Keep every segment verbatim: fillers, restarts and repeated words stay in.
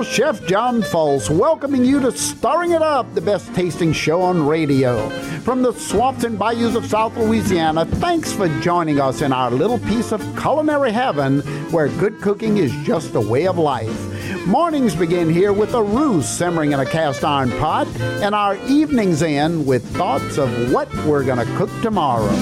Chef John Folse, welcoming you to Stirring It Up, the best tasting show on radio. From the swamps and bayous of South Louisiana, thanks for joining us in our little piece of culinary heaven where good cooking is just a way of life. Mornings begin here with a roux simmering in a cast iron pot, and our evenings end with thoughts of what we're going to cook tomorrow.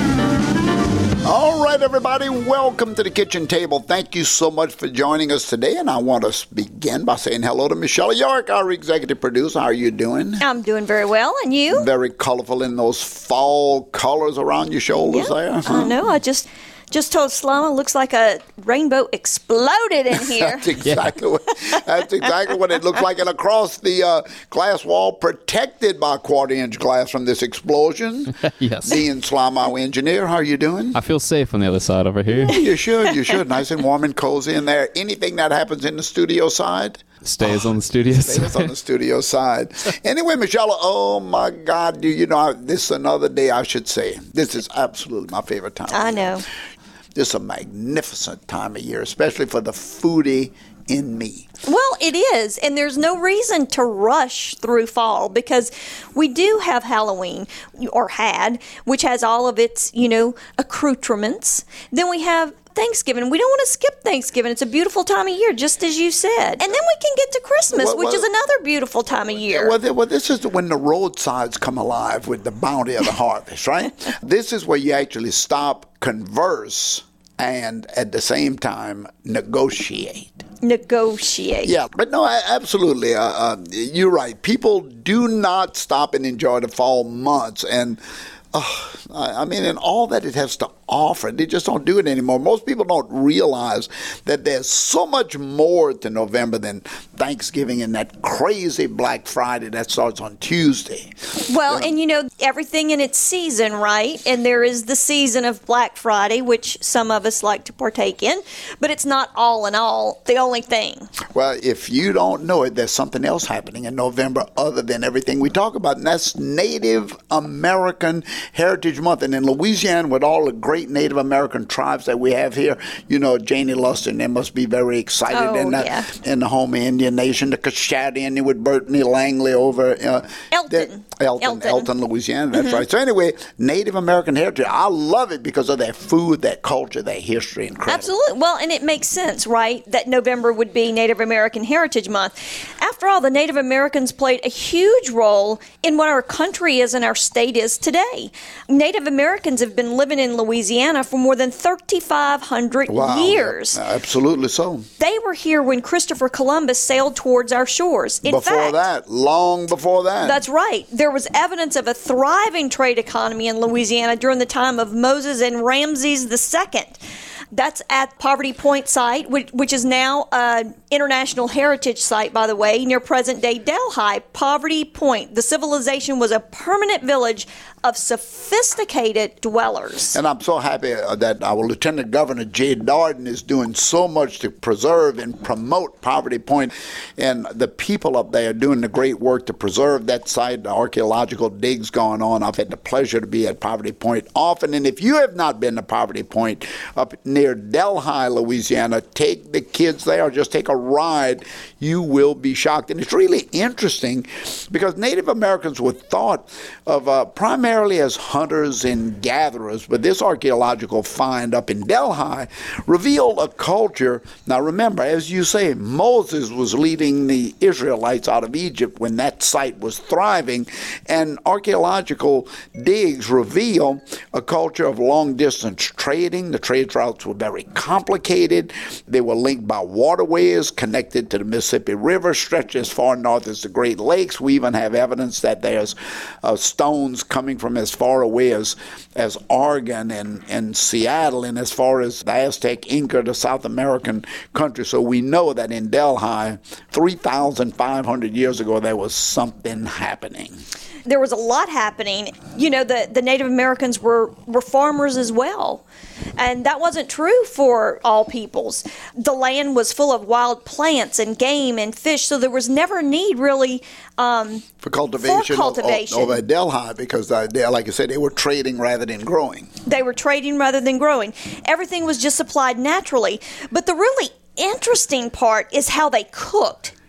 All right, everybody, welcome to the kitchen table. Thank you so much for joining us today, and I want to begin by saying hello to Michelle York, our executive producer. How are you doing? I'm doing very well, and you? Very colorful in those fall colors around your shoulders yeah, there. Huh? I know. I just just told Slama it looks like a rainbow exploded in here. That's exactly what that's exactly what it looks like. And across the uh, glass wall, protected by quarter-inch glass from this explosion, yes. Dean Slama, our engineer. How are you doing? I feel safe on the other side over here. Yeah, you should. You should. Nice and warm and cozy in there. Anything that happens in the studio side stays oh, on the studio stays side. Stays on the studio side. Anyway, Michelle, do my God, do you know, this is another day, I should say. This is absolutely my favorite time. I know. This is a magnificent time of year, especially for the foodie in me. Well, it is, and there's no reason to rush through fall because we do have Halloween, or had, which has all of its, you know, accoutrements. Then we have Thanksgiving. We don't want to skip Thanksgiving. It's a beautiful time of year, just as you said. And then we can get to Christmas, well, which well, is another beautiful time of year. Well, well, this is when the roadsides come alive with the bounty of the harvest, right? This is where you actually stop, converse, and at the same time negotiate. Negotiate. Yeah, but no, absolutely. Uh, uh, you're right. People do not stop and enjoy the fall months. And uh, I mean, and all that it has to offer, they just don't do it anymore. Most people don't realize that there's so much more to November than Thanksgiving and that crazy Black Friday that starts on Tuesday. Well, yeah. and you know, everything in its season, right? And there is the season of Black Friday, which some of us like to partake in, but it's not all in all the only thing. Well, if you don't know it, there's something else happening in November other than everything we talk about, and that's Native American Heritage Month. And in Louisiana, with all the great Native American tribes that we have here, you know, Janie Luster and them must be very excited. Oh, in, the, yeah. in the home Indian Nation, the Cochati Indian with Bertney Langley over uh, Elton. Elton, Elton, Elton, Louisiana. That's mm-hmm. right. So anyway, Native American heritage, I love it because of their food, their culture, their history, and credit. Absolutely. Well, and it makes sense, right, that November would be Native American Heritage Month. After all, the Native Americans played a huge role in what our country is and our state is today. Native Americans have been living in Louisiana for more than thirty-five hundred wow. years. Yeah, absolutely so. They were here when Christopher Columbus sailed towards our shores. In before fact, that, long before that. That's right. There was evidence of a thriving trade economy in Louisiana during the time of Moses and Ramses the Second. That's at Poverty Point site, which, which is now an international heritage site, by the way, near present-day Delhi. Poverty Point. The civilization was a permanent village of sophisticated dwellers. And I'm so happy that our Lieutenant Governor Jay Darden is doing so much to preserve and promote Poverty Point. And the people up there are doing the great work to preserve that site, the archaeological digs going on. I've had the pleasure to be at Poverty Point often. And if you have not been to Poverty Point up near Delhi, Louisiana, take the kids there or just take a ride. You will be shocked. And it's really interesting because Native Americans were thought of uh, primarily as hunters and gatherers, but this archaeological find up in Delhi revealed a culture. Now remember, as you say, Moses was leading the Israelites out of Egypt when that site was thriving, and archaeological digs reveal a culture of long-distance trading. The trade routes were very complicated. They were linked by waterways connected to the Mississippi River, stretched as far north as the Great Lakes. We even have evidence that there's uh, stones coming from as far away as, as Oregon and, and Seattle, and as far as the Aztec Inca, the South American country. So we know that in Delhi, three thousand five hundred years ago, there was something happening. There was a lot happening. You know, the, the Native Americans were, were farmers as well. And that wasn't true for all peoples. The land was full of wild plants and game and fish, so there was never a need really um, for cultivation, for cultivation. over at Delhi because, uh, they, like I said, they were trading rather than growing. They were trading rather than growing. Everything was just supplied naturally. But the really interesting part is how they cooked.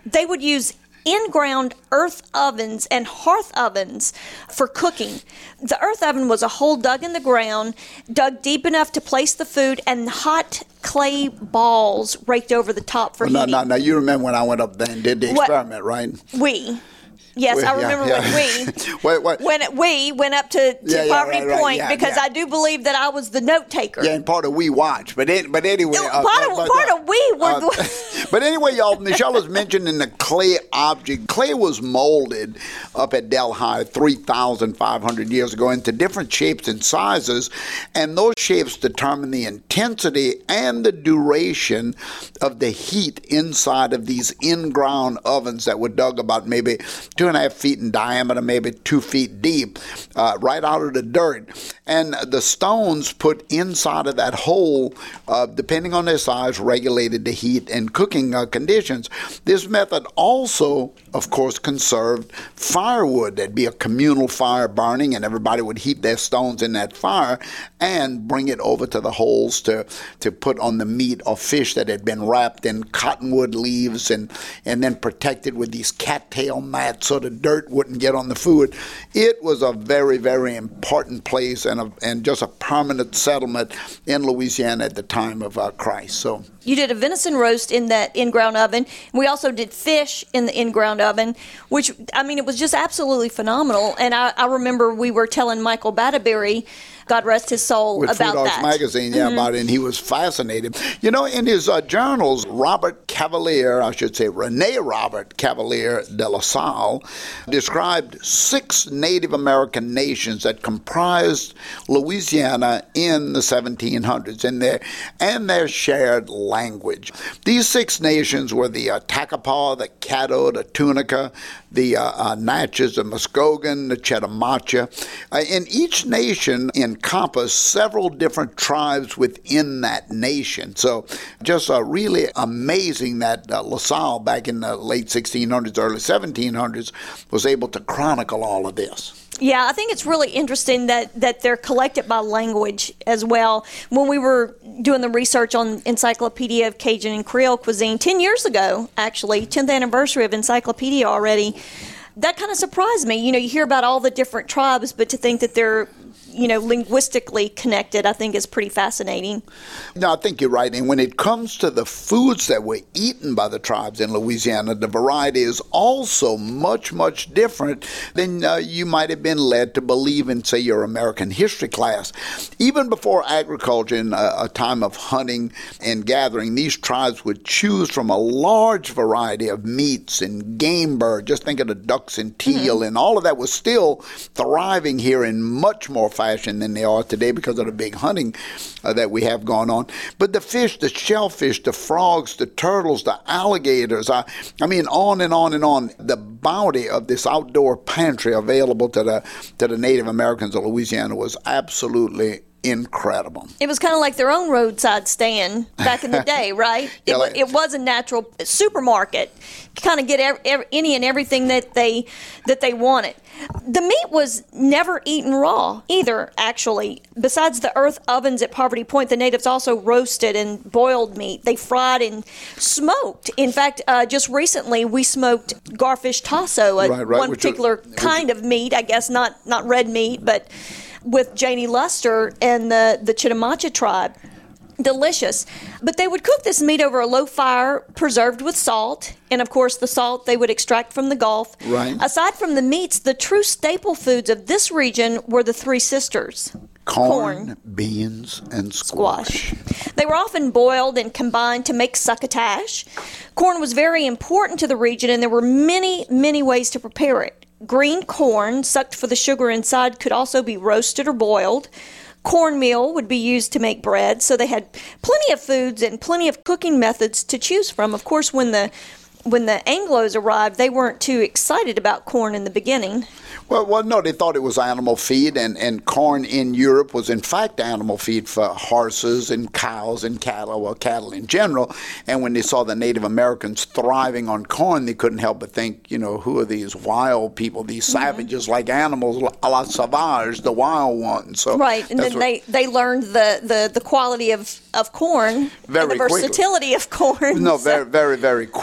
they would use in-ground earth ovens and hearth ovens for cooking. The earth oven was a hole dug in the ground, dug deep enough to place the food, and hot clay balls raked over the top for well, heating. No, no, no. You remember when I went up there and did the What? experiment, right? We. Yes, Well, I remember yeah, yeah. when we Wait, wait. when it, we went up to, to Yeah, yeah, Poverty right, right, Point yeah, because yeah. I do believe that I was the note taker. Yeah, and part of We Watch. But it, but anyway. No, uh, part of- but- part uh, of We were uh, the- But anyway, y'all, Michelle was mentioning the clay object. Clay was molded up at Delhi three thousand five hundred years ago into different shapes and sizes, and those shapes determine the intensity and the duration of the heat inside of these in-ground ovens that were dug about maybe two and a half feet in diameter, maybe two feet deep, uh, right out of the dirt. And the stones put inside of that hole, uh, depending on their size, regulated the heat and cooking uh, conditions. This method also, of course, conserved firewood. There'd be a communal fire burning, and everybody would heap their stones in that fire and bring it over to the holes to, to put on the meat or fish that had been wrapped in cottonwood leaves and, and then protected with these cattail mats so the dirt wouldn't get on the food. It was a very, very important place and, a, and just a permanent settlement in Louisiana at the time of uh, Christ. So You did a venison roast in that in-ground oven. We also did fish in the in-ground oven, which, I mean, it was just absolutely phenomenal. And I, I remember we were telling Michael Batterberry, God rest his soul, with about Food Arts that. Magazine, yeah, Mm-hmm. about it, and he was fascinated. You know, in his uh, journals, Robert Cavalier, I should say Rene Robert Cavalier de La Salle, described six Native American nations that comprised Louisiana in the seventeen hundreds, and their, and their shared language. These six nations were the uh, Takapaw, the Caddo, the Tunica, the uh, uh, Natchez, the Muskogee, the Chetimacha. Uh, in each nation encompassed several different tribes within that nation. So just uh, really amazing that uh, LaSalle back in the late sixteen hundreds, early seventeen hundreds was able to chronicle all of this. Yeah, I think it's really interesting that, that they're collected by language as well. When we were doing the research on Encyclopedia of Cajun and Creole Cuisine ten years ago, actually, tenth anniversary of Encyclopedia already, that kind of surprised me. You know, you hear about all the different tribes, but to think that they're, you know, linguistically connected, I think is pretty fascinating. No, I think you're right. And when it comes to the foods that were eaten by the tribes in Louisiana, the variety is also much, much different than uh, you might have been led to believe in, say, your American history class. Even before agriculture, in a, a time of hunting and gathering, these tribes would choose from a large variety of meats and game birds. Just think of the ducks and teal, mm-hmm. and all of that was still thriving here in much more fashion than they are today because of the big hunting uh, that we have going on. But the fish, the shellfish, the frogs, the turtles, the alligators, I, I mean, on and on and on. The bounty of this outdoor pantry available to the to the Native Americans of Louisiana was absolutely incredible. It was kind of like their own roadside stand back in the day, right? Yeah, it, like, it was a natural supermarket. Kind of get every, every, any and everything that they that they wanted. The meat was never eaten raw either, actually. Besides the earth ovens at Poverty Point, the natives also roasted and boiled meat. They fried and smoked. In fact, uh, just recently we smoked garfish tasso, a, right, right, one particular are, kind of meat, I guess, not, not red meat, but with Janie Luster and the, the Chitimacha tribe. Delicious. But they would cook this meat over a low fire, preserved with salt. And, of course, the salt they would extract from the Gulf. Right. Aside from the meats, the true staple foods of this region were the three sisters. Corn, Corn beans, and squash. squash. They were often boiled and combined to make succotash. Corn was very important to the region, and there were many, many ways to prepare it. Green corn, sucked for the sugar inside, could also be roasted or boiled. Cornmeal would be used to make bread, so they had plenty of foods and plenty of cooking methods to choose from. Of course, when the when the Anglos arrived, they weren't too excited about corn in the beginning. Well, well, no, they thought it was animal feed, and, and corn in Europe was in fact animal feed for horses and cows and cattle, well, cattle in general. And when they saw the Native Americans thriving on corn, they couldn't help but think, you know, who are these wild people, these savages mm-hmm. like animals, a la sauvage, the wild ones. So right, and then they, they learned the, the, the quality of, of corn very and the versatility quickly. of corn. No, so. very, very, very quickly.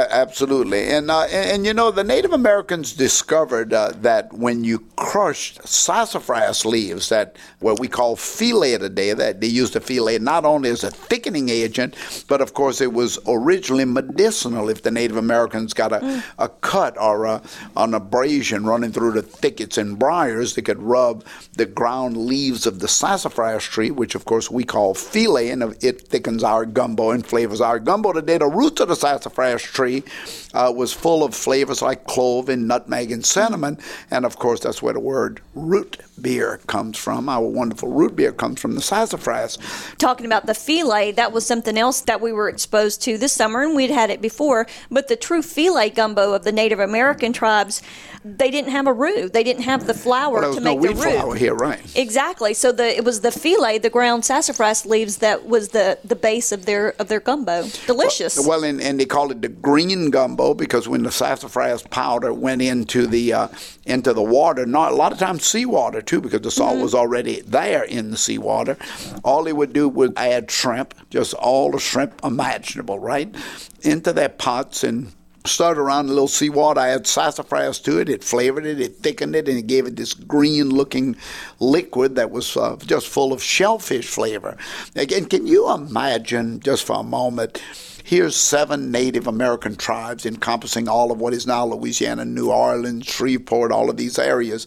A- absolutely. And, uh, and, and, you know, the Native Americans discovered uh, that when you crushed sassafras leaves, that what we call filé today, that they used the filé not only as a thickening agent, but of course it was originally medicinal. If the Native Americans got a, mm. a cut or a, an abrasion running through the thickets and briars, they could rub the ground leaves of the sassafras tree, which of course we call filé, and it thickens our gumbo and flavors our gumbo today. The roots of the sassafras tree uh, was full of flavors like clove and nutmeg and cinnamon, and of course that's where the word root beer comes from. Our wonderful root beer comes from the sassafras. Talking about the filé, that was something else that we were exposed to this summer, and we'd had it before, but the true filé gumbo of the Native American tribes, they didn't have a root. They didn't have the flour well, to make no the wheat root. Flour here, right? Exactly. So the it was the filé, the ground sassafras leaves, that was the, the base of their of their gumbo. Delicious. Well, well and, and they called it the green gumbo because when the sassafras powder went into the uh, into the water, not a lot of times seawater too, because the salt mm-hmm. was already there in the seawater. All they would do was add shrimp, just all the shrimp imaginable, right, into their pots and stirred around a little seawater, add sassafras to it, it flavored it, it thickened it, and it gave it this green-looking liquid that was uh, just full of shellfish flavor. Again, can you imagine, just for a moment, here's seven Native American tribes encompassing all of what is now Louisiana, New Orleans, Shreveport, all of these areas,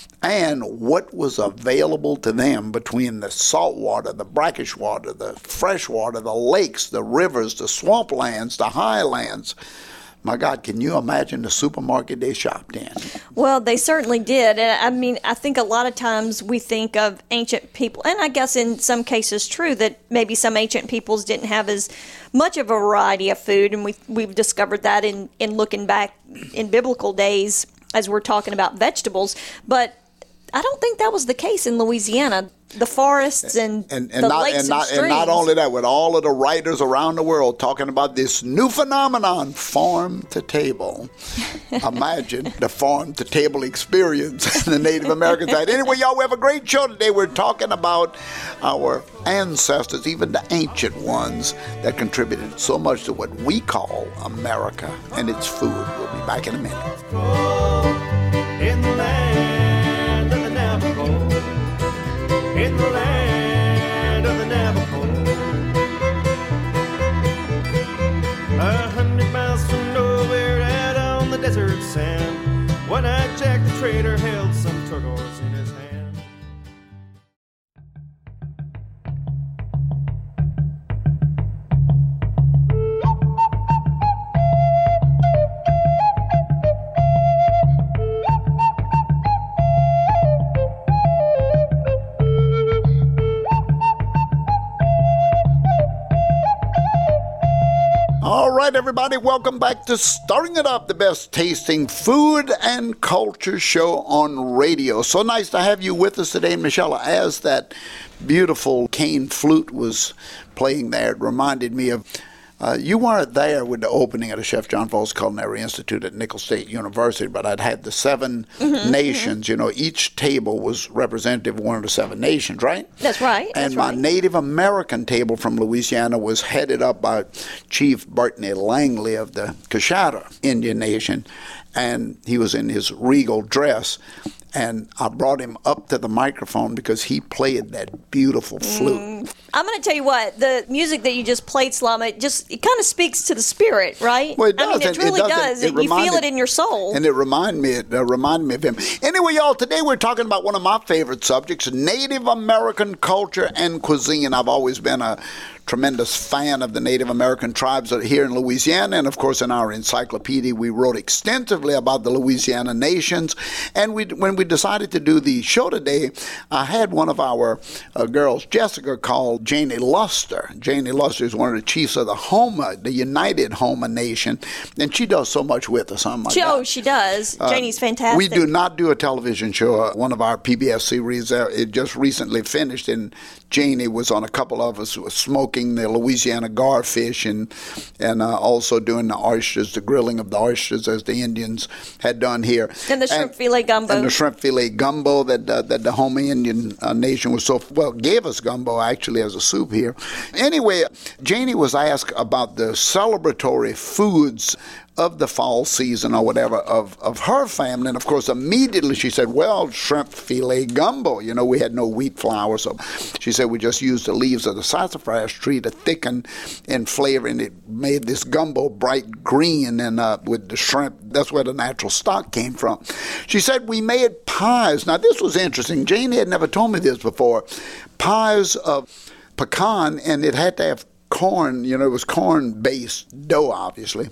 and what was available to them between the salt water, the brackish water, the fresh water, the lakes, the rivers, the swamplands, the highlands. My God, can you imagine the supermarket they shopped in? Well, they certainly did. And I mean, I think a lot of times we think of ancient people, and I guess in some cases true, that maybe some ancient peoples didn't have as much of a variety of food, and we, we've discovered that in, in looking back in biblical days as we're talking about vegetables. But I don't think that was the case in Louisiana. The forests and, and, and the not, lakes and, not, and streams. And not only that, with all of the writers around the world talking about this new phenomenon, farm to table. Imagine the farm to table experience in the Native American side. Anyway, y'all, we have a great show today. We're talking about our ancestors, even the ancient ones, that contributed so much to what we call America and its food. We'll be back in a minute. In the land of the Navajo. In the land of the Navajo, a hundred miles from nowhere, out on the desert sand, one-eyed Jack the trader held some turtles in his hand. All right, everybody, welcome back to Stirring It Up, the best tasting food and culture show on radio. So nice to have you with us today, Michelle. As that beautiful cane flute was playing there, it reminded me of Uh, you weren't there with the opening of the Chef John Voss Culinary Institute at Nicholls State University, but I'd had the seven mm-hmm, nations. Mm-hmm. You know, each table was representative of one of the seven nations, right? That's right. And that's my right. Native American table from Louisiana was headed up by Chief Burtney Langley of the Coushatta Indian Nation, and he was in his regal dress. And I brought him up to the microphone because he played that beautiful flute. Mm. I'm going to tell you what, the music that you just played, Slama, it just it kind of speaks to the spirit, right? Well, it does. I mean, it really it does. It, it you feel it in your soul. And it reminded me, it uh, reminded me of him. Anyway, y'all, today we're talking about one of my favorite subjects, Native American culture and cuisine. I've always been a tremendous fan of the Native American tribes here in Louisiana, and of course in our encyclopedia we wrote extensively about the Louisiana nations. And we, when we decided to do the show today, I had one of our uh, girls, Jessica, called Janie Luster. Janie Luster is one of the chiefs of the Homa, the United Homa Nation, and she does so much with us. Oh, my she, God. Oh, she does. Uh, Janie's fantastic. We do not do a television show. Uh, one of our P B S series, uh, it just recently finished, and Janie was on a couple of us who were smoking the Louisiana garfish and and uh, also doing the oysters, the grilling of the oysters as the Indians had done here. And the shrimp and, filet gumbo. And the shrimp filet gumbo that uh, that the Homa Indian uh, nation was so, well, gave us gumbo actually as a soup here. Anyway, Janie was asked about the celebratory foods of the fall season or whatever of, of her family. And, of course, immediately she said, well, shrimp filet gumbo. You know, we had no wheat flour. So she said we just used the leaves of the sassafras tree to thicken and flavor, and it made this gumbo bright green and uh, with the shrimp. That's where the natural stock came from. She said we made pies. Now, this was interesting. Jane had never told me this before. Pies of pecan, and it had to have corn. You know, it was corn-based dough, obviously.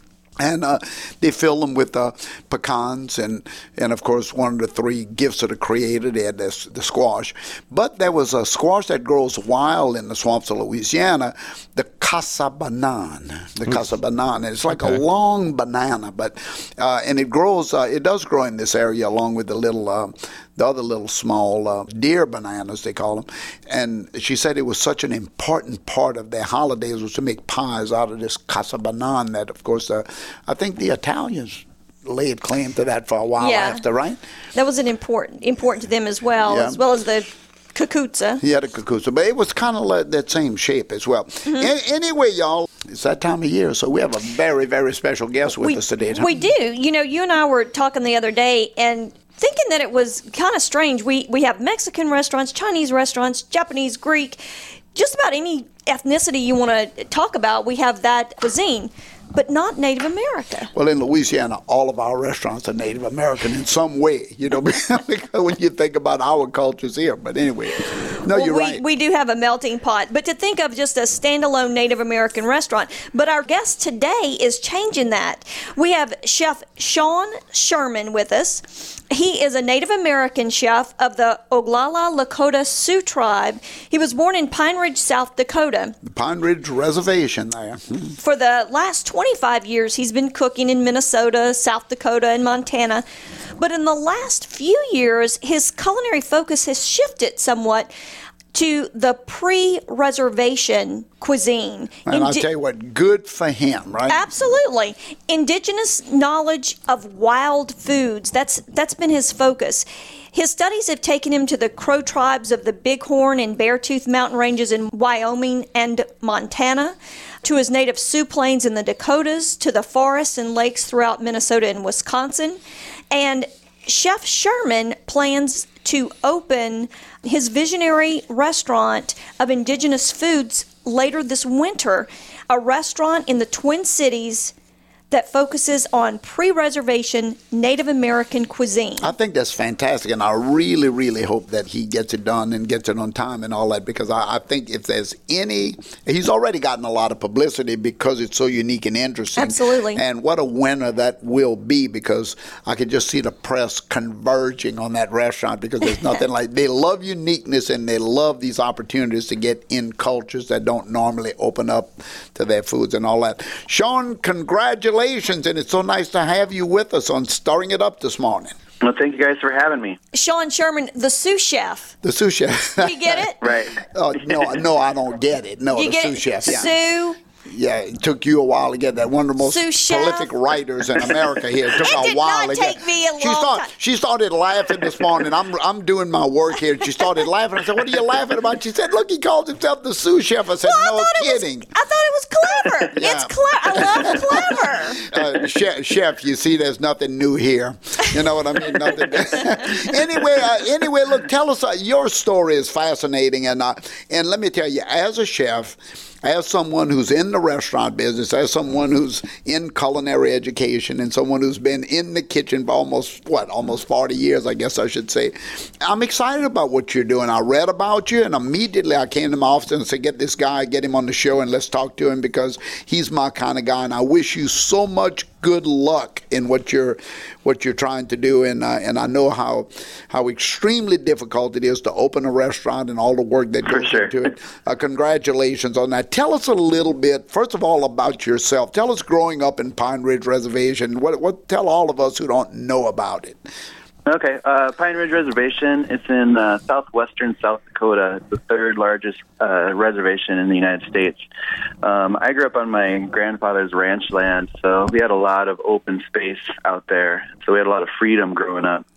And uh, they filled them with uh, pecans and, and, of course, one of the three gifts of the Creator. They had this, the squash. But there was a squash that grows wild in the swamps of Louisiana, the casa banana. The Oops. casa banana. It's like okay. a long banana, but uh, and it grows. Uh, it does grow in this area along with the little, uh, the other little small uh, deer bananas they call them. And she said it was such an important part of their holidays was to make pies out of this casa banana. That, of course, uh, I think the Italians laid claim to that for a while yeah. after, right? That was an important important to them as well, yeah. as well as the cucuzza. Yeah, the cucuzza. But it was kind of like that same shape as well. Mm-hmm. A- anyway, y'all, it's that time of year, so we have a very, very special guest with we, us today. We do. You know, you and I were talking the other day, and thinking that it was kind of strange. We we have Mexican restaurants, Chinese restaurants, Japanese, Greek, just about any ethnicity you want to talk about, we have that cuisine. But not Native America. Well, in Louisiana, all of our restaurants are Native American in some way, you know, because when you think about our cultures here. But anyway, no, well, you're we, right. We do have a melting pot. But to think of just a standalone Native American restaurant. But our guest today is changing that. We have Chef Sean Sherman with us. He is a Native American chef of the Oglala Lakota Sioux tribe. He was born in Pine Ridge, South Dakota. The Pine Ridge Reservation there. Hmm. For the last twenty-five years, he's been cooking in Minnesota, South Dakota, and Montana. But in the last few years, his culinary focus has shifted somewhat to the pre-reservation cuisine. And Indi- I'll tell you what, good for him, right? Absolutely. Indigenous knowledge of wild foods, that's that's been his focus. His studies have taken him to the Crow tribes of the Bighorn and Beartooth mountain ranges in Wyoming and Montana, to his native Sioux plains in the Dakotas, to the forests and lakes throughout Minnesota and Wisconsin. And Chef Sherman plans to open his visionary restaurant of indigenous foods later this winter, a restaurant in the Twin Cities that focuses on pre-reservation Native American cuisine. I think that's fantastic, and I really, really hope that he gets it done and gets it on time and all that, because I, I think if there's any, he's already gotten a lot of publicity because it's so unique and interesting. Absolutely. And what a winner that will be, because I could just see the press converging on that restaurant, because there's nothing like, they love uniqueness and they love these opportunities to get in cultures that don't normally open up to their foods and all that. Sean, congratulations. And it's so nice to have you with us on Stirring It Up this morning. Well, thank you guys for having me. Sean Sherman, the sous chef. The sous chef. You get it? Right. Oh, no, no, I don't get it. No, you the get sous chef. Yeah. Sous. Yeah, it took you a while to get that. One of the most Sous chef. prolific writers in America here. It took It a did while not to take get. me a she long start, time. She started laughing this morning. I'm I'm doing my work here. She started laughing. I said, "What are you laughing about?" She said, "Look, he calls himself the sous chef." I said, Well, "No I thought kidding." It was, I thought it was clever. Yeah. It's clever. I love clever. Uh, chef, chef, you see, there's nothing new here. You know what I mean? Nothing. anyway, uh, anyway, look, tell us. Uh, your story is fascinating, and uh, and let me tell you, as a chef, as someone who's in the restaurant business, as someone who's in culinary education, and someone who's been in the kitchen for almost, what, almost forty years, I guess I should say, I'm excited about what you're doing. I read about you, and immediately I came to my office and said, get this guy, get him on the show, and let's talk to him, because he's my kind of guy, and I wish you so much good luck in what you're what you're trying to do, and uh, and I know how how extremely difficult it is to open a restaurant and all the work that goes sure. into it. Uh, congratulations on that. Tell us a little bit, first of all, about yourself. Tell us growing up in Pine Ridge Reservation. What what tell all of us who don't know about it. Okay, uh, Pine Ridge Reservation, it's in uh, southwestern South Dakota. It's the third largest uh, reservation in the United States. Um, I grew up on my grandfather's ranch land, so we had a lot of open space out there. So we had a lot of freedom growing up.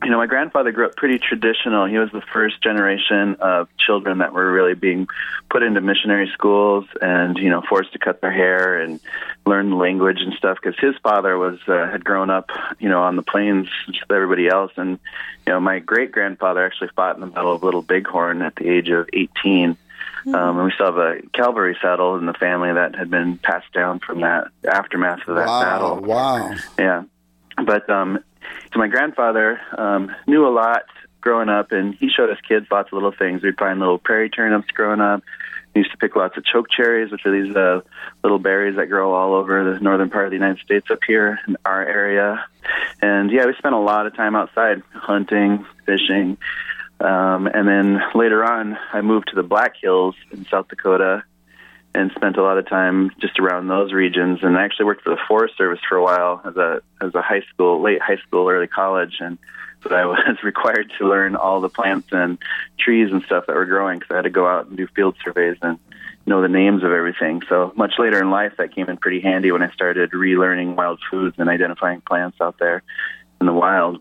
you know, my grandfather grew up pretty traditional. He was the first generation of children that were really being put into missionary schools and, you know, forced to cut their hair and learn the language and stuff, because his father was uh, had grown up, you know, on the plains just with everybody else. And, you know, my great-grandfather actually fought in the Battle of Little Bighorn at the age of eighteen. Mm-hmm. Um, and we still have a cavalry saddle in the family that had been passed down from that aftermath of that wow, battle. Wow. Yeah. But, um, so my grandfather um, knew a lot growing up, and he showed us kids lots of little things. We'd find little prairie turnips growing up. We used to pick lots of choke cherries, which are these uh, little berries that grow all over the northern part of the United States up here in our area. And, yeah, we spent a lot of time outside hunting, fishing. Um, and then later on, I moved to the Black Hills in South Dakota and spent a lot of time just around those regions. And I actually worked for the Forest Service for a while as a as a high school, late high school, early college, and so I was required to learn all the plants and trees and stuff that were growing, because I had to go out and do field surveys and know the names of everything. So much later in life, that came in pretty handy when I started relearning wild foods and identifying plants out there in the wild.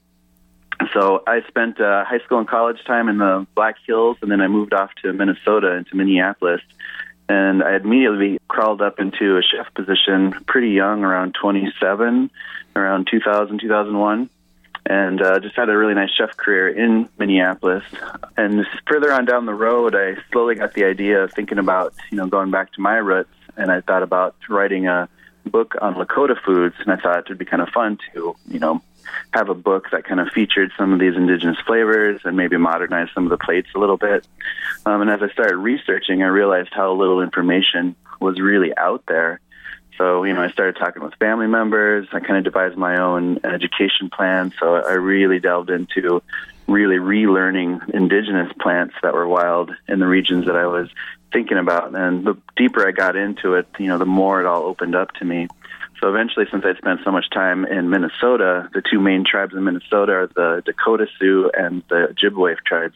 So I spent uh, high school and college time in the Black Hills, and then I moved off to Minnesota, into Minneapolis. And I immediately crawled up into a chef position pretty young, around twenty-seven, around two thousand, two thousand one, and uh, just had a really nice chef career in Minneapolis. And further on down the road, I slowly got the idea of thinking about, you know, going back to my roots, and I thought about writing a book on Lakota foods, and I thought it would be kind of fun to, you know, have a book that kind of featured some of these indigenous flavors and maybe modernize some of the plates a little bit. Um, and as I started researching, I realized how little information was really out there. So, you know, I started talking with family members. I kind of devised my own education plan. So I really delved into really relearning indigenous plants that were wild in the regions that I was thinking about. And the deeper I got into it, you know, the more it all opened up to me. So eventually, since I spent so much time in Minnesota, the two main tribes in Minnesota are the Dakota Sioux and the Ojibwe tribes.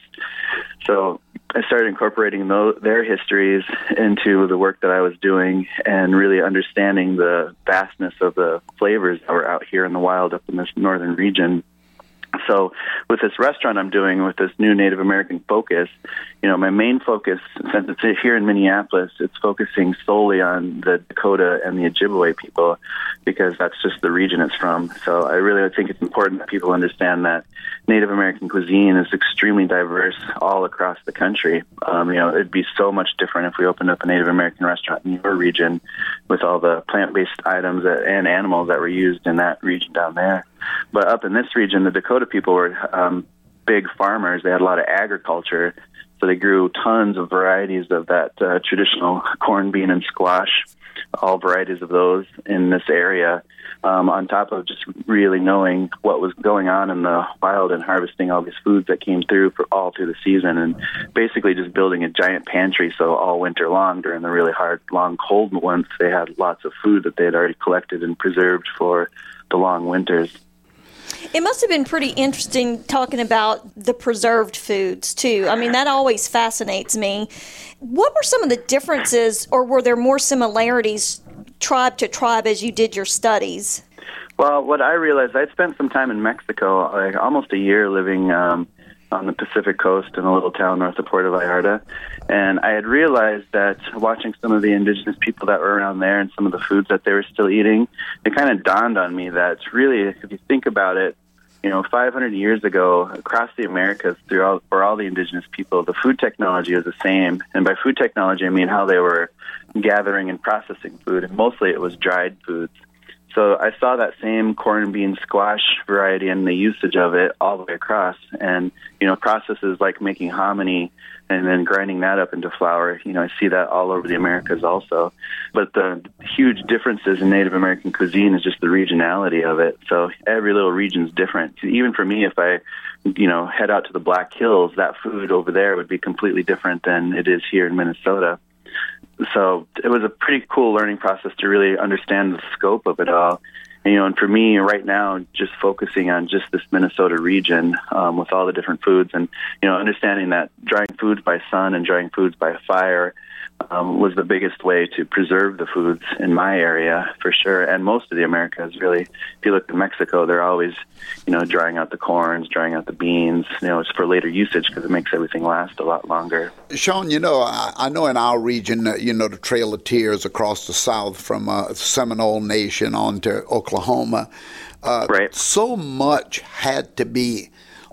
So I started incorporating those, their histories into the work that I was doing, and really understanding the vastness of the flavors that were out here in the wild up in this northern region. So with this restaurant I'm doing, with this new Native American focus, you know, my main focus, since it's here in Minneapolis, it's focusing solely on the Dakota and the Ojibwe people, because that's just the region it's from. So I really think it's important that people understand that Native American cuisine is extremely diverse all across the country. Um, you know, it'd be so much different if we opened up a Native American restaurant in your region with all the plant-based items that, and animals that were used in that region down there. But up in this region, the Dakota people were um, big farmers. They had a lot of agriculture, so they grew tons of varieties of that uh, traditional corn, bean, and squash, all varieties of those in this area, um, on top of just really knowing what was going on in the wild and harvesting all these foods that came through for all through the season, and basically just building a giant pantry so all winter long during the really hard, long, cold months, they had lots of food that they had already collected and preserved for the long winters. It must have been pretty interesting talking about the preserved foods, too. I mean, that always fascinates me. What were some of the differences, or were there more similarities tribe to tribe as you did your studies? Well, what I realized, I'd spent some time in Mexico, like almost a year living um, on the Pacific coast in a little town north of Puerto Vallarta. And I had realized that watching some of the indigenous people that were around there and some of the foods that they were still eating, it kind of dawned on me that really, if you think about it, you know, five hundred years ago, across the Americas, through all, for all the indigenous people, the food technology was the same. And by food technology, I mean how they were gathering and processing food, and mostly it was dried foods. So I saw that same corn, bean, squash variety and the usage of it all the way across. And, you know, processes like making hominy and then grinding that up into flour, you know, I see that all over the Americas also. But the huge differences in Native American cuisine is just the regionality of it. So every little region's different. Even for me, if I, you know, head out to the Black Hills, that food over there would be completely different than it is here in Minnesota. So it was a pretty cool learning process to really understand the scope of it all. You know, and for me right now, just focusing on just this Minnesota region um, with all the different foods, and you know, understanding that drying foods by sun and drying foods by fire um, was the biggest way to preserve the foods in my area for sure, and most of the Americas really. If you look at Mexico, they're always, you know, drying out the corns, drying out the beans. You know, it's for later usage because it makes everything last a lot longer. Sean, you know, I, I know in our region, uh, you know, the Trail of Tears across the south from uh, Seminole Nation on to Oklahoma, uh, right. so much had to be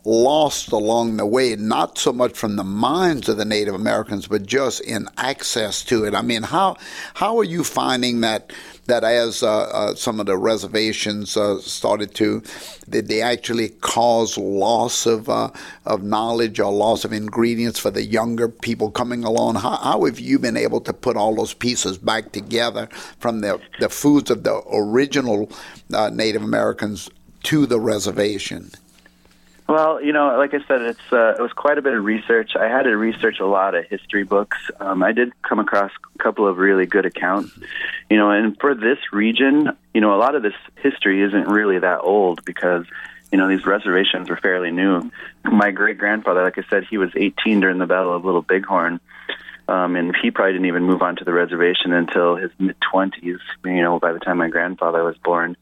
lost along the way, not so much from the minds of the Native Americans, but just in access to it. I mean, how how are you finding that that as uh, uh, some of the reservations uh, started to, did they actually cause loss of uh, of knowledge or loss of ingredients for the younger people coming along? How, how have you been able to put all those pieces back together from the, the foods of the original uh, Native Americans to the reservation? Well, you know, like I said, it's uh, it was quite a bit of research. I had to research a lot of history books. Um, I did come across a couple of really good accounts, you know, and for this region, you know, a lot of this history isn't really that old because, you know, these reservations were fairly new. My great-grandfather, like I said, he was eighteen during the Battle of Little Bighorn, um, and he probably didn't even move on to the reservation until his mid-twenties, you know, by the time my grandfather was born.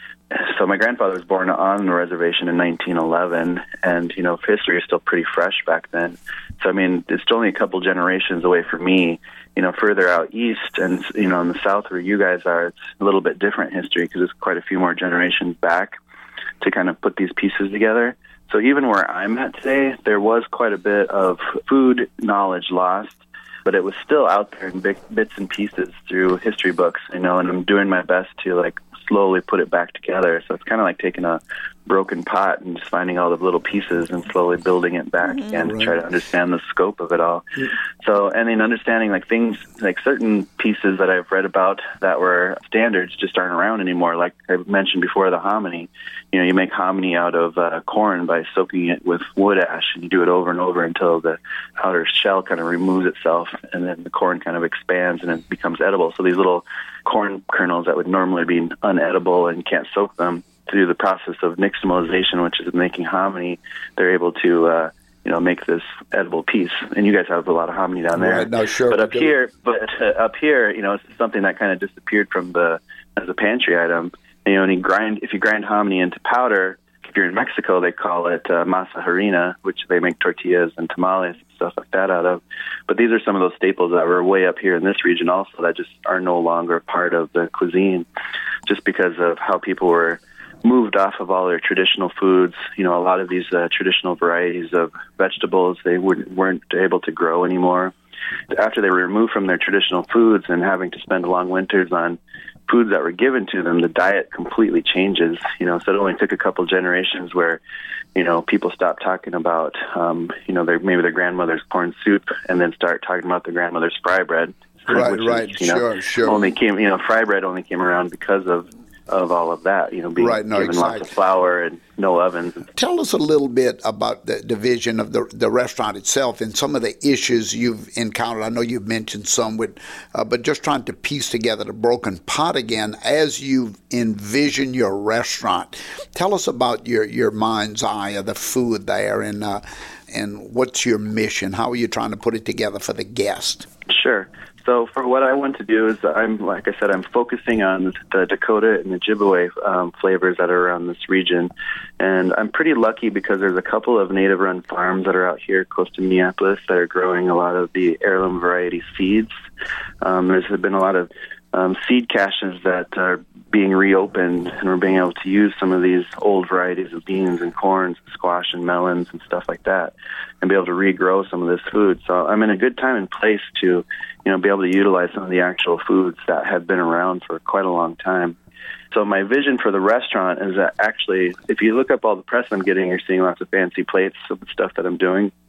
So my grandfather was born on the reservation in nineteen eleven, and, you know, history is still pretty fresh back then. So, I mean, it's only a couple generations away from me. You know, further out east and, you know, in the south where you guys are, it's a little bit different history because it's quite a few more generations back to kind of put these pieces together. So even where I'm at today, there was quite a bit of food knowledge lost, but it was still out there in big bits and pieces through history books, you know, and I'm doing my best to, like, slowly put it back together. So it's kind of like taking a broken pot and just finding all the little pieces and slowly building it back mm-hmm. again right. to try to understand the scope of it all. Yeah. So, and then understanding like things, like certain pieces that I've read about that were standards just aren't around anymore. Like I mentioned before, the hominy. You know, you make hominy out of uh, corn by soaking it with wood ash, and you do it over and over until the outer shell kind of removes itself, and then the corn kind of expands and it becomes edible. So these little corn kernels that would normally be unedible and you can't soak them, through the process of nixtamalization, which is making hominy, they're able to, uh, you know, make this edible piece. And you guys have a lot of hominy down there. Right, no, sure. But up here, but uh, up here, you know, it's something that kind of disappeared from the as a pantry item. And, you know, and you grind if you grind hominy into powder. If you're in Mexico, they call it uh, masa harina, which they make tortillas and tamales and stuff like that out of. But these are some of those staples that were way up here in this region also that just are no longer part of the cuisine, just because of how people were moved off of all their traditional foods. You know, a lot of these uh, traditional varieties of vegetables, they weren't, weren't able to grow anymore. After they were removed from their traditional foods and having to spend long winters on foods that were given to them, the diet completely changes. You know, so it only took a couple generations where, you know, people stopped talking about, um, you know, their, maybe their grandmother's corn soup and then start talking about their grandmother's fry bread. Right, which right, is, you know, sure, sure. Only came, you know, fry bread only came around because of of all of that, you know, being right, no, given exactly. lots of flour and no ovens. Tell us a little bit about the division of the the restaurant itself and some of the issues you've encountered. I know you've mentioned some, with, uh, but just trying to piece together the broken pot again as you envision your restaurant. Tell us about your, your mind's eye of the food there, and uh, and what's your mission? How are you trying to put it together for the guest? Sure. So for what I want to do is, I'm like I said, I'm focusing on the Dakota and the Ojibwe um, flavors that are around this region, and I'm pretty lucky because there's a couple of native-run farms that are out here close to Minneapolis that are growing a lot of the heirloom variety seeds. Um, there's been a lot of um, seed caches that are being reopened, and we're being able to use some of these old varieties of beans and corns, and squash and melons and stuff like that, and be able to regrow some of this food. So I'm in a good time and place to, you know, be able to utilize some of the actual foods that have been around for quite a long time. So my vision for the restaurant is that actually, if you look up all the press I'm getting, you're seeing lots of fancy plates of the stuff that I'm doing.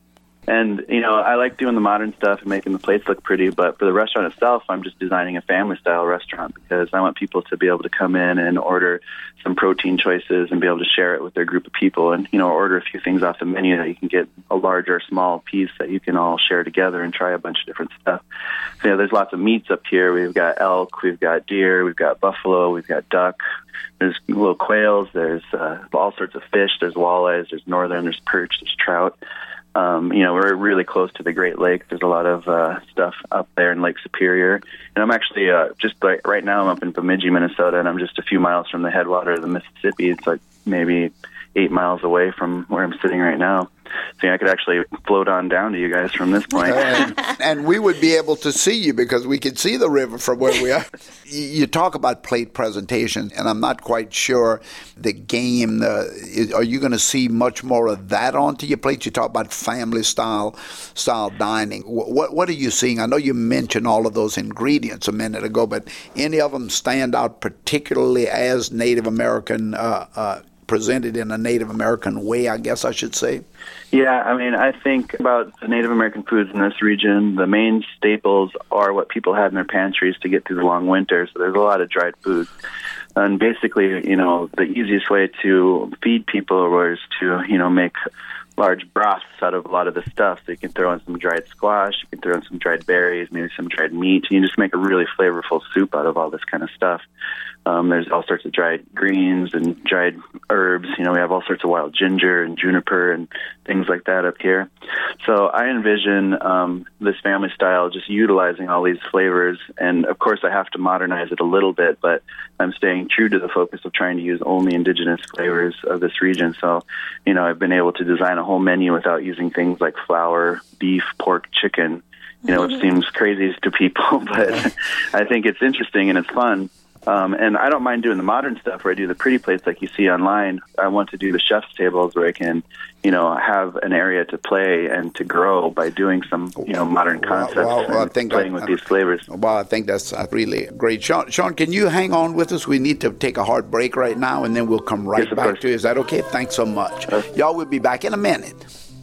And, you know, I like doing the modern stuff and making the plates look pretty, but for the restaurant itself, I'm just designing a family-style restaurant because I want people to be able to come in and order some protein choices and be able to share it with their group of people and, you know, order a few things off the menu that you can get a large or small piece that you can all share together and try a bunch of different stuff. So, you know, there's lots of meats up here. We've got elk, we've got deer, we've got buffalo, we've got duck. There's little quails, there's uh, all sorts of fish, there's walleyes, there's northern, there's perch, there's trout. Um, you know, we're really close to the Great Lakes. There's a lot of uh, stuff up there in Lake Superior. And I'm actually uh, just like right now I'm up in Bemidji, Minnesota, and I'm just a few miles from the headwater of the Mississippi. It's like maybe eight miles away from where I'm sitting right now. So yeah, I could actually float on down to you guys from this point. and, and we would be able to see you because we could see the river from where we are. You talk about plate presentation, and I'm not quite sure the game. The, is, are you going to see much more of that onto your plate? You talk about family style style dining. What what are you seeing? I know you mentioned all of those ingredients a minute ago, but any of them stand out particularly as Native American uh, uh, presented in a Native American way, I guess I should say? Yeah, I mean, I think about the Native American foods in this region. The main staples are what people had in their pantries to get through the long winter, so there's a lot of dried foods. And basically, you know, the easiest way to feed people was to, you know, make large broths out of a lot of the stuff. So you can throw in some dried squash, you can throw in some dried berries, maybe some dried meat, and you just make a really flavorful soup out of all this kind of stuff. Um, there's all sorts of dried greens and dried herbs. You know, we have all sorts of wild ginger and juniper and things like that up here. So I envision um, this family style just utilizing all these flavors. And, of course, I have to modernize it a little bit, but I'm staying true to the focus of trying to use only indigenous flavors of this region. So, you know, I've been able to design a whole menu without using things like flour, beef, pork, chicken, you know, which seems crazy to people, but I think it's interesting and it's fun. Um, and I don't mind doing the modern stuff where I do the pretty plates like you see online. I want to do the chef's tables where I can, you know, have an area to play and to grow by doing some, you know, modern concepts well, well, and I think playing I, with these flavors. Well, I think that's really great. Sean, Sean, can you hang on with us? We need to take a hard break right now, and then we'll come right yes, back course. to you. Is that okay? Thanks so much. Uh, Y'all will be back in a minute.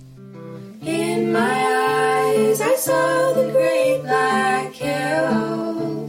In my eyes, I saw the great black hills.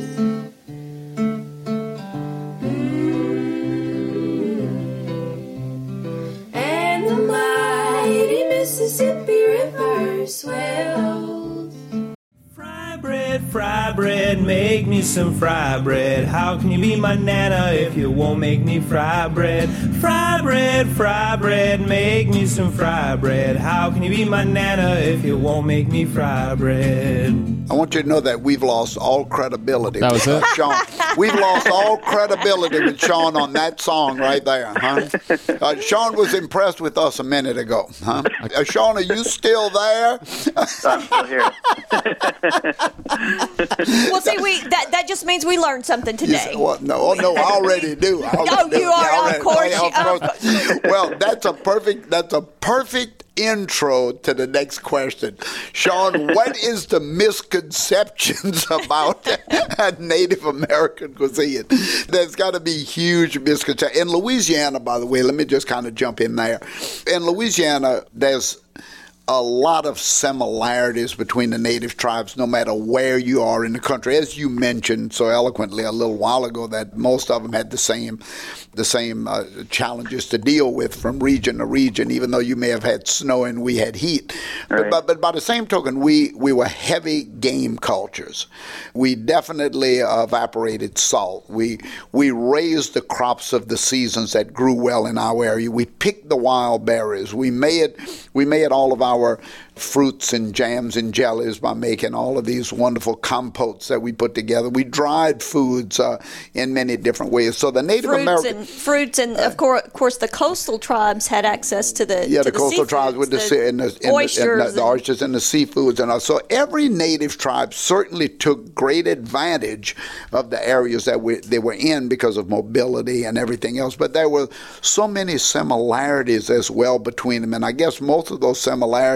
Mississippi River swells. Fry bread, fry bread, make me some fry bread. How can you be my nana if you won't make me fry bread? Fry bread, fry bread, make me some fry bread. How can you be my nana if you won't make me fry bread? I want you to know that we've lost all credibility. That was it? Sean. We've lost all credibility with Sean on that song right there, huh? Uh, Sean was impressed with us a minute ago, huh? Uh, Sean, are you still there? I'm still here. Well, see, we that, that just means we learned something today. Yes, well, no, oh, no, I already do. I already oh, do. you are, yeah, of course. Yeah, of course. You, well, that's a perfect. That's a perfect intro to the next question. Sean, what is the misconceptions about Native American cuisine? There's got to be huge misconceptions. In Louisiana, by the way, let me just kind of jump in there. In Louisiana, there's a lot of similarities between the native tribes, no matter where you are in the country. As you mentioned so eloquently a little while ago, that most of them had the same the same uh, challenges to deal with from region to region, even though you may have had snow and we had heat. Right. But, but, but by the same token, we, we were heavy game cultures. We definitely evaporated salt. We, we raised the crops of the seasons that grew well in our area. We picked the wild berries. We made, we made all of our fruits and jams and jellies by making all of these wonderful compotes that we put together. We dried foods uh, in many different ways. So the Native fruits American and fruits and of course, of course, the coastal tribes had access to the yeah to the, the coastal seafoods, tribes with the, the, and the, and oysters, the, and the, the oysters and the seafoods and all. So every native tribe certainly took great advantage of the areas that we, they were in because of mobility and everything else. But there were so many similarities as well between them, and I guess most of those similarities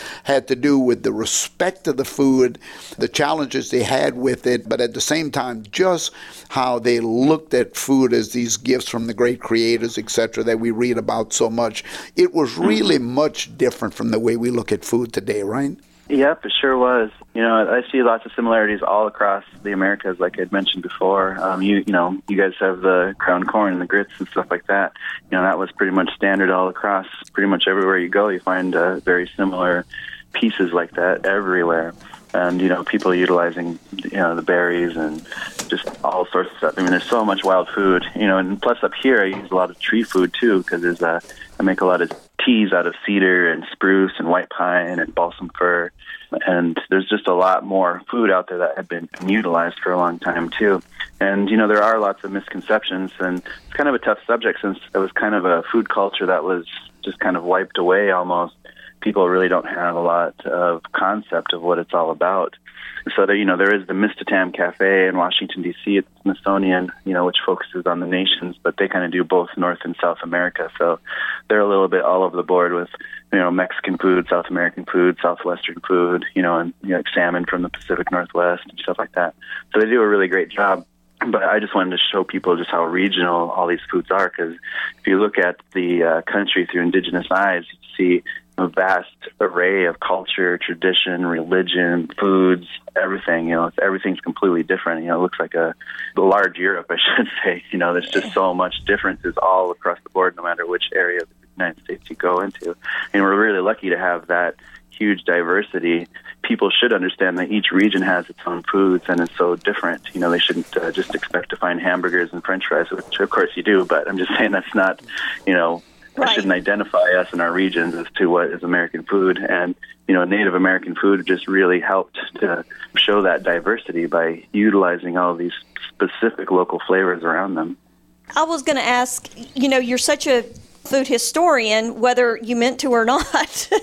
had to do with the respect of the food, the challenges they had with it, but at the same time, just how they looked at food as these gifts from the great creators, et cetera, that we read about so much. It was really much different from the way we look at food today, right? Yep, it sure was. You know, I see lots of similarities all across the Americas, like I'd mentioned before. Um, you, you know, you guys have the ground corn and the grits and stuff like that. You know, that was pretty much standard all across. Pretty much everywhere you go, you find uh, very similar pieces like that everywhere. And, you know, people utilizing, you know, the berries and just all sorts of stuff. I mean, there's so much wild food, you know, and plus up here I use a lot of tree food, too, because there's uh, I make a lot of teas out of cedar and spruce and white pine and balsam fir. And there's just a lot more food out there that had been utilized for a long time, too. And, you know, there are lots of misconceptions, and it's kind of a tough subject since it was kind of a food culture that was just kind of wiped away almost. People really don't have a lot of concept of what it's all about. So, there, you know, there is the Mistatam Cafe in Washington, D C at the Smithsonian, you know, which focuses on the nations, but they kind of do both North and South America. So they're a little bit all over the board with, you know, Mexican food, South American food, Southwestern food, you know, and you know, like salmon from the Pacific Northwest and stuff like that. So they do a really great job. But I just wanted to show people just how regional all these foods are, because if you look at the uh, country through indigenous eyes, you see a vast array of culture, tradition, religion, foods, everything. You know, it's, everything's completely different. You know, it looks like a, a large Europe, I should say. You know, there's just so much differences all across the board, no matter which area of the United States you go into. And we're really lucky to have that huge diversity. People should understand that each region has its own foods and it's so different. You know, they shouldn't uh, just expect to find hamburgers and French fries, which of course you do, but I'm just saying that's not, you know, Right. I shouldn't identify us in our regions as to what is American food. And, you know, Native American food just really helped to show that diversity by utilizing all of these specific local flavors around them. I was going to ask, you know, you're such a food historian, whether you meant to or not,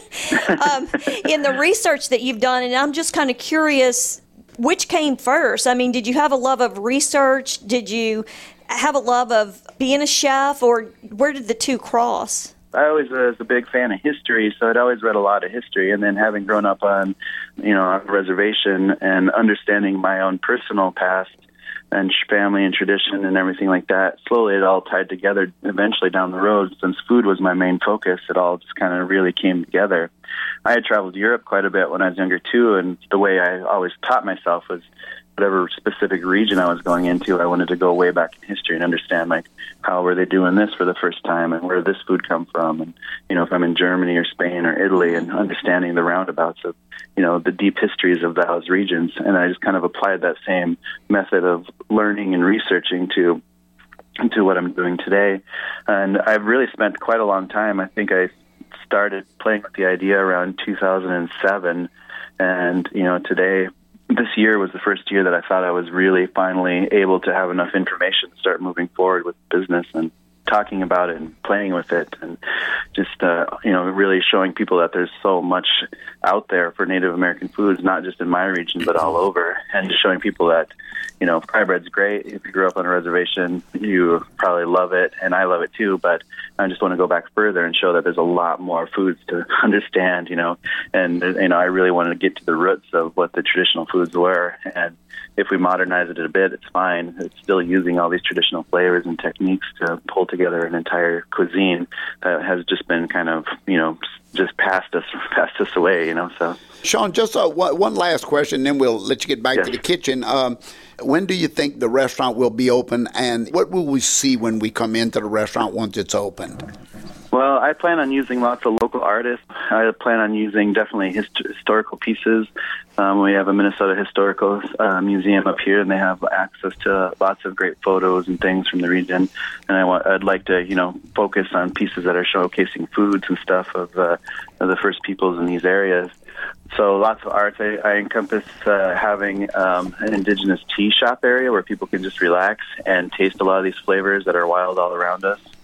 um, in the research that you've done, and I'm just kind of curious, which came first? I mean, did you have a love of research? Did you have a love of being a chef, or where did the two cross? I always was a big fan of history, so I'd always read a lot of history. And then having grown up on, you know, on a reservation and understanding my own personal past and family and tradition and everything like that, slowly it all tied together eventually down the road. Since food was my main focus, it all just kind of really came together. I had traveled to Europe quite a bit when I was younger, too, and the way I always taught myself was whatever specific region I was going into, I wanted to go way back in history and understand, like, how were they doing this for the first time, and where did this food come from, and, you know, if I'm in Germany or Spain or Italy, and understanding the roundabouts of, you know, the deep histories of those regions. And I just kind of applied that same method of learning and researching to to what I'm doing today. And I've really spent quite a long time. I think I started playing with the idea around two thousand seven, and, you know, today, this year was the first year that I thought I was really finally able to have enough information to start moving forward with business and talking about it and playing with it, and just, uh, you know, really showing people that there's so much out there for Native American foods, not just in my region, but all over, and just showing people that, you know, fry bread's great. If you grew up on a reservation, you probably love it, and I love it too, but I just want to go back further and show that there's a lot more foods to understand, you know, and, you know, I really wanted to get to the roots of what the traditional foods were, and if we modernize it a bit, it's fine. It's still using all these traditional flavors and techniques to pull together an entire cuisine that has just been kind of, you know, just passed us, passed us away, you know, so. Sean, just uh, one, one last question, then we'll let you get back yes. to the kitchen. Um, when do you think the restaurant will be open, and what will we see when we come into the restaurant once it's opened? Well, I plan on using lots of local artists. I plan on using definitely hist- historical pieces. Um, we have a Minnesota Historical uh, Museum up here, and they have access to lots of great photos and things from the region. And I want, I'd like to, you know, focus on pieces that are showcasing foods and stuff of, uh, of the first peoples in these areas. So lots of arts. I, I encompass uh, having um, an indigenous tea shop area where people can just relax and taste a lot of these flavors that are wild all around us.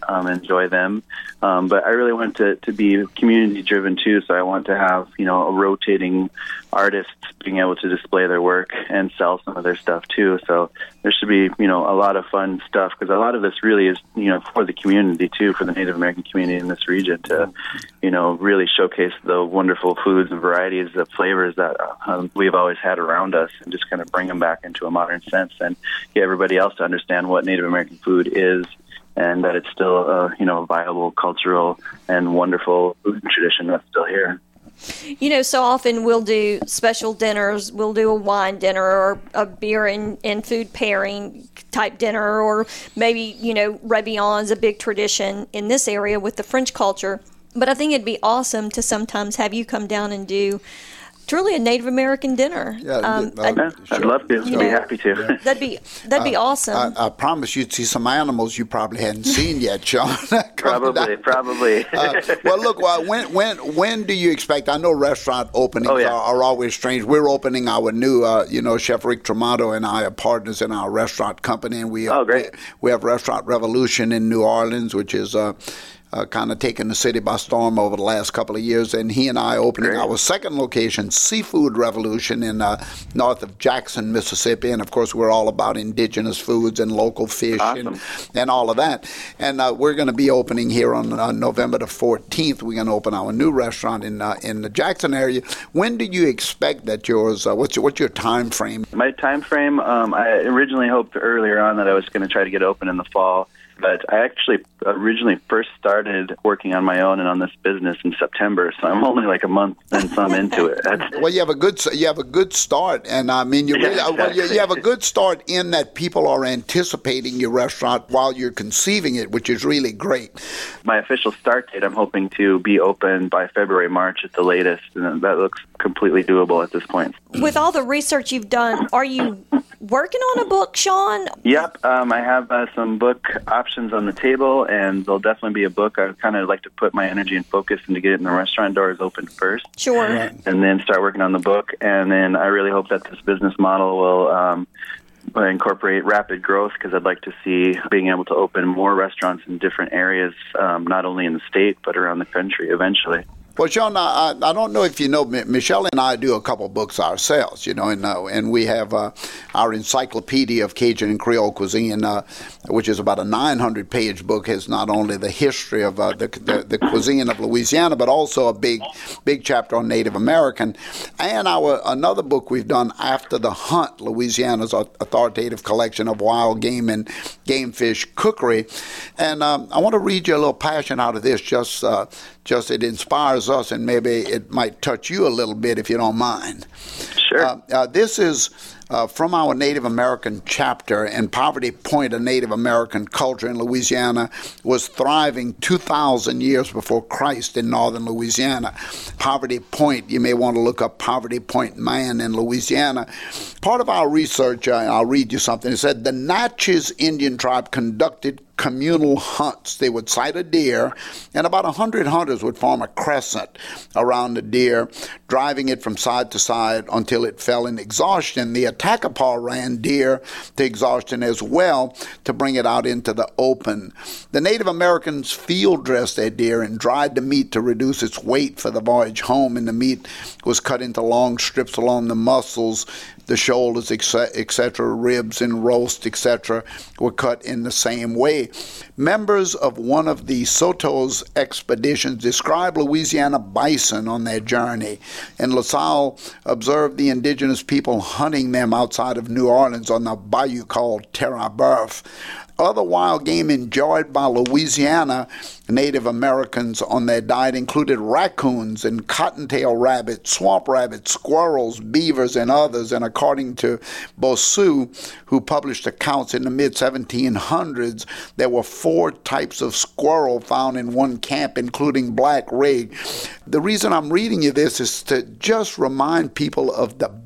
um, enjoy them. Um, but I really want to, to be community-driven, too, so I want to have, you know, a rotating artists being able to display their work and sell some of their stuff, too. So there should be, you know, a lot of fun stuff, because a lot of this really is, you know, for the community, too, for the Native American community in this region to, you know, really showcase the wonderful foods and varieties of flavors that um, we've always had around us, and just kind of bring them back into a modern sense and get everybody else to understand what Native American food is, and that it's still a, you know, viable cultural and wonderful food tradition that's still here. You know, so often we'll do special dinners. We'll do a wine dinner or a beer and, and food pairing type dinner, or maybe, you know, Réveillon's a big tradition in this area with the French culture. But I think it'd be awesome to sometimes have you come down and do truly a Native American dinner. Yeah, um, uh, I'd, Yeah, I'd love to. I'd know, be happy to. Yeah. that'd be that'd be Uh, awesome. I, I promise you'd see some animals you probably hadn't seen yet, Sean. Probably, probably. uh, well, look, well, when when when do you expect? I know restaurant openings Oh, yeah. are, are always strange. We're opening our new, uh, you know, Chef Rick Tramato and I are partners in our restaurant company, and we Oh, great. we, we have Restaurant Revolution in New Orleans, which is uh, uh, kind of taken the city by storm over the last couple of years. And he and I are opening Great. our second location, Seafood Revolution, in uh, north of Jackson, Mississippi. And of course, we're all about indigenous foods and local fish and, Awesome. and all of that. And uh, we're going to be opening here on uh, November the fourteenth. We're going to open our new restaurant in uh, in the Jackson area. When do you expect that yours? Uh, what's your what's your time frame? My time frame, um, I originally hoped earlier on that I was going to try to get open in the fall, but I actually originally first started working on my own and on this business in September, so I'm only like a month and some into it. That's, Well, you have a good you have a good start, and I mean, you really, Yeah, well, you, exactly. you have a good start in that people are anticipating your restaurant while you're conceiving it, which is really great. my official start date, I'm hoping to be open by February, March at the latest, and that looks completely doable at this point. With all the research you've done, are you working on a book, Sean? Yep, um, I have uh, some book options on the table, and there'll definitely be a book. I kind of like to put my energy and focus into getting the restaurant doors open first, Sure. and then start working on the book. And then I really hope that this business model will um, incorporate rapid growth, because I'd like to see being able to open more restaurants in different areas, um, not only in the state, but around the country eventually. Well, Sean, I, I don't know if you know, M- Michelle and I do a couple books ourselves, you know, and uh, and we have uh, our Encyclopedia of Cajun and Creole Cuisine, uh, which is about a nine hundred page book, has not only the history of uh, the, the the cuisine of Louisiana, but also a big big chapter on Native American. And our another book we've done, After the Hunt, Louisiana's authoritative collection of wild game and game fish cookery. And um, I want to read you a little passion out of this, just uh, just it inspires us, and maybe it might touch you a little bit if you don't mind. Sure. Uh, uh, this is uh, from our Native American chapter, and Poverty Point, a Native American culture in Louisiana, was thriving two thousand years before Christ in northern Louisiana. Poverty Point, you may want to look up Poverty Point Man in Louisiana. Part of our research, uh, I'll read you something. It said the Natchez Indian tribe conducted communal hunts. They would sight a deer, and about a hundred hunters would form a crescent around the deer, driving it from side to side until it fell in exhaustion. The attacker ran deer to exhaustion as well to bring it out into the open. The Native Americans field dressed their deer and dried the meat to reduce its weight for the voyage home, and the meat was cut into long strips along the muscles, the shoulders, et cetera, ribs and roast, et cetera, were cut in the same way. Members of one of the Soto's expeditions described Louisiana bison on their journey, and LaSalle observed the indigenous people hunting them outside of New Orleans on the bayou called Terre Boeuf. Other wild game enjoyed by Louisiana Native Americans on their diet included raccoons and cottontail rabbits, swamp rabbits, squirrels, beavers, and others. And according to Bossu, who published accounts in the mid seventeen hundreds, there were four types of squirrel found in one camp, including black rig. The reason I'm reading you this is to just remind people of the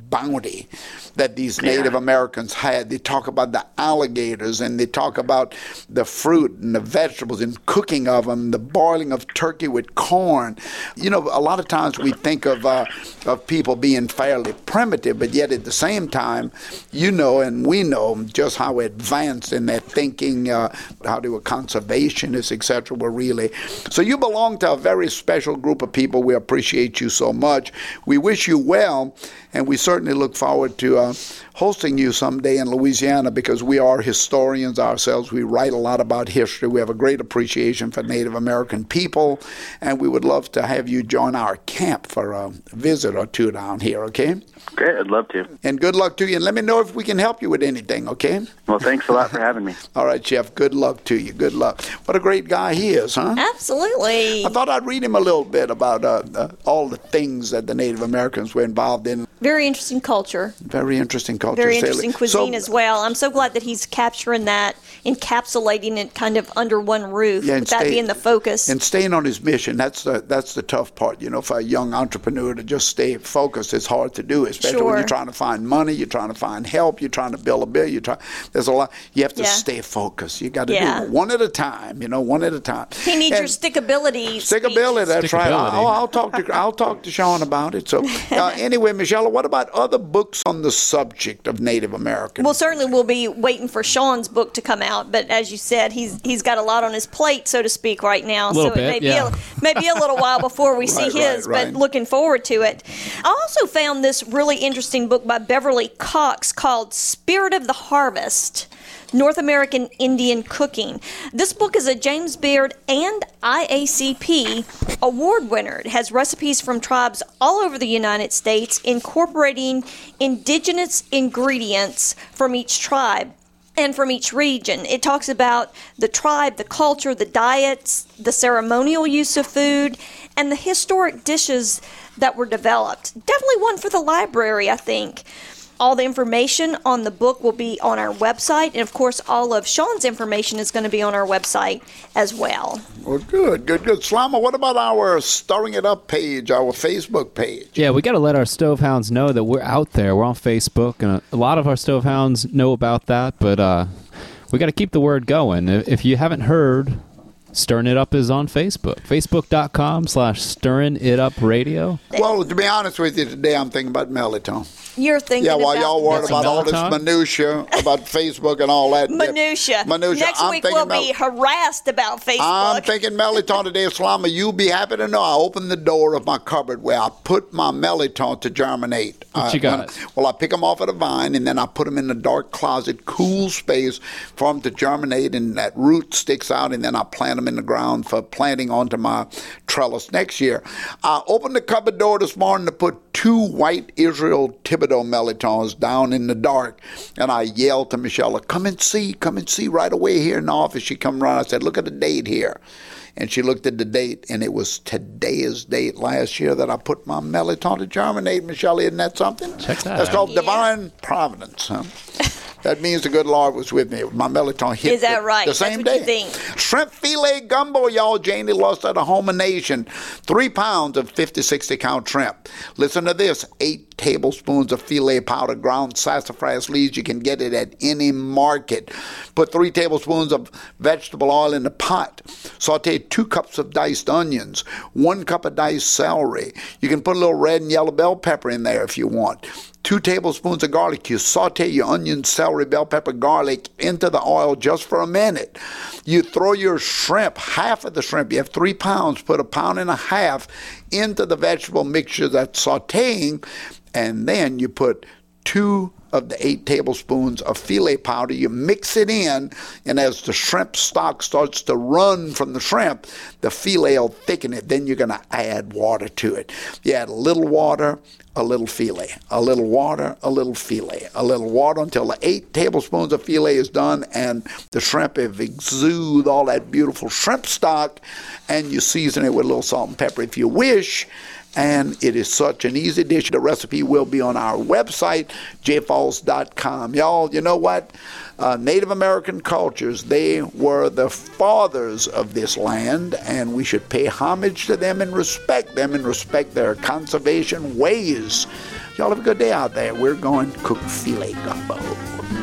bounty that these Native Yeah. Americans had. They talk about the alligators, and they talk about the fruit and the vegetables and cooking of them, the boiling of turkey with corn. You know, a lot of times we think of uh, of people being fairly primitive, but yet at the same time, you know, and we know just how advanced in their thinking, uh, how they were conservationists, et cetera, were really. So you belong to a very special group of people. We appreciate you so much. We wish you well, and we certainly look forward to uh, hosting you someday in Louisiana, because we are historians ourselves. We write a lot about history. We have a great appreciation for Native American people, and we would love to have you join our camp for a visit or two down here, okay? Great, I'd love to. And good luck to you, and let me know if we can help you with anything, okay? Well, thanks a lot for having me. All right, Chef, good luck to you. Good luck. What a great guy he is, huh? Absolutely. I thought I'd read him a little bit about uh, uh, all the things that the Native Americans were involved in. Very interesting culture. Very interesting culture. Very Sally. interesting cuisine So- as well. I'm so glad that he's capturing that, encapsulating it kind of under one roof, Yeah, and with that stay- being the focus. And staying on his mission, that's the that's the tough part. You know, for a young entrepreneur to just stay focused, it's hard to do, especially when Sure. you're trying to find money, you're trying to find help, you're trying to build a bill, you're trying, there's a lot, you have to Yeah. stay focused. You got to Yeah. do it one at a time, you know, one at a time. he needs your And- stickability. Stickability, that's Stickability. right. I'll, I'll talk to I'll talk to Sean about it. So uh, anyway, Michelle, what about other books on the subject of Native Americans? Well, certainly we'll be waiting for Sean's book to come out, but as you said, he's he's got a lot on his plate, so to speak, right now. A little so bit, it may yeah. be a, may be a little while before we see Right, his, right, right. but looking forward to it. I also found this really interesting book by Beverly Cox called Spirit of the Harvest: North American Indian Cooking. This book is a James Beard and I A C P award winner. It has recipes from tribes all over the United States, incorporating indigenous ingredients from each tribe and from each region. It talks about the tribe, the culture, the diets, the ceremonial use of food, and the historic dishes that were developed. Definitely one for the library, I think. All the information on the book will be on our website, and of course, all of Sean's information is going to be on our website as well. Well, good, good, good. Slama, what about our Stirring It Up page, our Facebook page? Yeah, we got to let our Stovehounds know that we're out there. We're on Facebook, and a lot of our Stovehounds know about that, but uh, we got to keep the word going. If if you haven't heard, Stirring It Up is on Facebook. Facebook.com slash Stirring It Up Radio. Well, to be honest with you, today I'm thinking about melatonin. You're thinking Yeah, while about y'all worried That's about all this melatonin? minutia about Facebook and all that. minutia. Minutia. Next I'm week thinking we'll mel- be harassed about Facebook. I'm thinking melatonin today, Slama. You'll be happy to know I opened the door of my cupboard where I put my melatonin to germinate. What Uh, you got? when- well, I pick them off of the vine, and then I put them in the dark closet, cool space for them to germinate, and that root sticks out, and then I plant them in the ground for planting onto my trellis next year. I opened the cupboard door this morning to put two white Israel Thibodeau melatonin down in the dark, and I yelled to Michelle, come and see, come and see right away here in the office. She come around, I said, look at the date here. And she looked at the date, and it was today's date last year that I put my melatonin to germinate. Michelle, isn't that something? Check that That's out. called Yeah. divine providence, huh? That means the good Lord was with me. My melatonin hit Is that the, right? the That's same what day. you think. Shrimp filet gumbo, y'all. Janie lost at a Home Nation. Three pounds of fifty, sixty count shrimp. Listen to this. Eight tablespoons of filet powder, ground sassafras leaves. You can get it at any market. Put three tablespoons of vegetable oil in the pot. Saute two cups of diced onions. One cup of diced celery. You can put a little red and yellow bell pepper in there if you want. Two tablespoons of garlic. You saute your onion, celery, bell pepper, garlic into the oil just for a minute. You throw your shrimp, half of the shrimp, you have three pounds, put a pound and a half into the vegetable mixture that's sauteing, and then you put two of the eight tablespoons of filet powder. You mix it in, and as the shrimp stock starts to run from the shrimp, the filet will thicken it. Then you're going to add water to it. You add a little water, a little filet, a little water, a little filet, a little water until the eight tablespoons of filet is done, and the shrimp have exude all that beautiful shrimp stock, and you season it with a little salt and pepper if you wish. And it is such an easy dish. The recipe will be on our website, j falls dot com. Y'all, you know what? Uh, Native American cultures, they were the fathers of this land, and we should pay homage to them and respect them and respect their conservation ways. Y'all have a good day out there. We're going to cook filet gumbo.